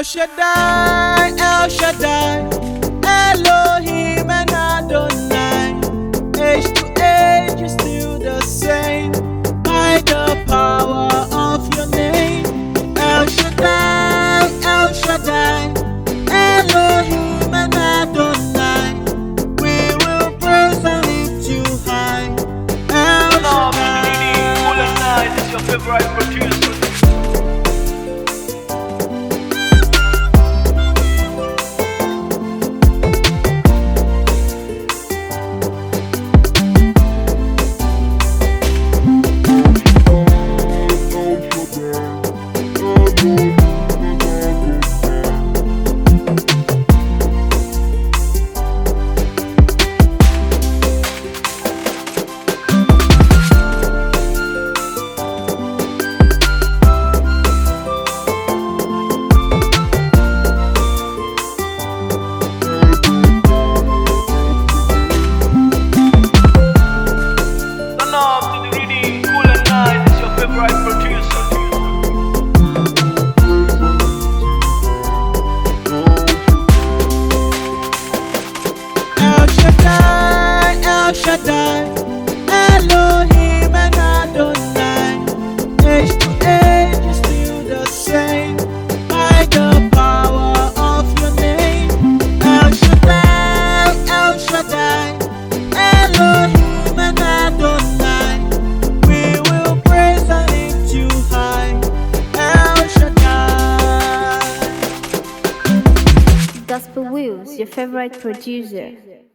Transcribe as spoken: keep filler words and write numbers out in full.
El Shaddai, El Shaddai, Elohim and Adonai. Age to age is still the same, by the power of your name. El Shaddai, El Shaddai, Elohim and Adonai. We will praise and lift you high. El Shaddai. Cool and Nice is your favorite producer. Shaddai, Elohim and Adonai. Age to age is still the same, by the power of your name. El Shaddai, El Shaddai, Elohim and Adonai. We will praise and lift you high. El Shaddai. Gospel Wheels, your favorite producer.